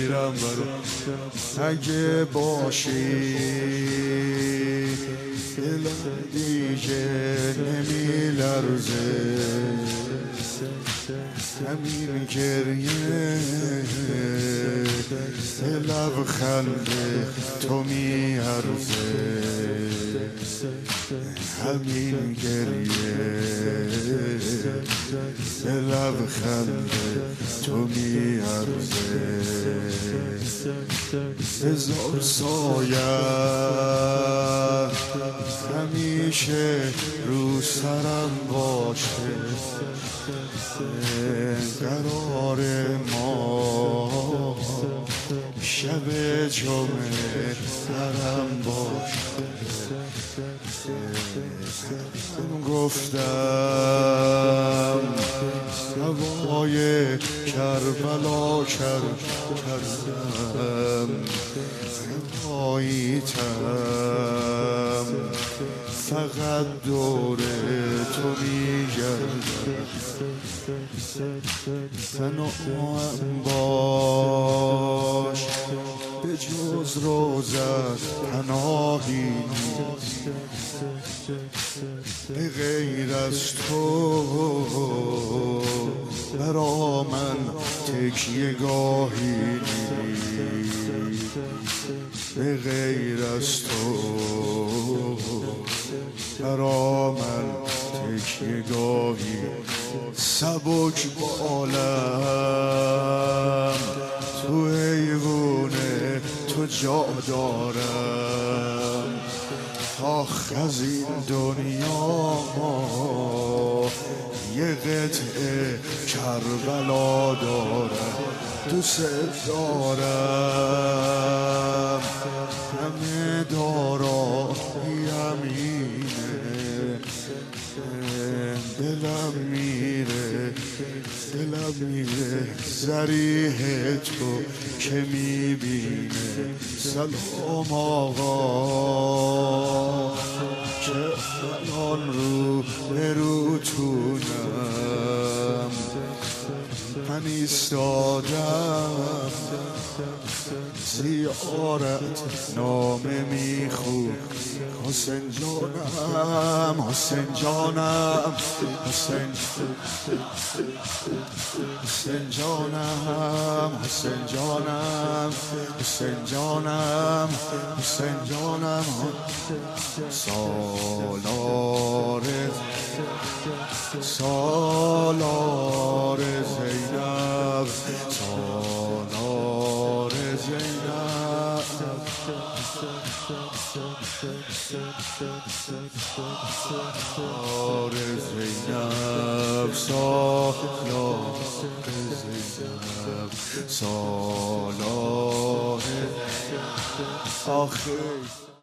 بگیرم برات اگه باشی دلم دیگه نمیلرزه همین گریه لبخند تو میارزه همین گریه لبخند تو میارزه هزار سایه همیشه رو سرم باشه قرار ما شب جمعه حرم باشه گفتم هوای کربلا کردم پاییتم فقط دور تو میگردم تنهام باش به جز روزت پناهی نیست به غیر از تو برا من تکیه گاهی نیست به غیر از تو برا من تکیه گاهی سبک بالم تو ایوونه تو جا دارم آخ از این دنیا یه قطعه کربلا دارم دوست دارم همه داراییم اینه دلم میره ذریح تو که میبینه سلام آقا که الان رو بروتونم من ایستادم زیارت نامه میخون حسین جانم حسین جانم حسین جانم حسین جانم حسین جانم حسین جانم سالار زینب سالار زینب سالار زینب سالار زینب سالار آخر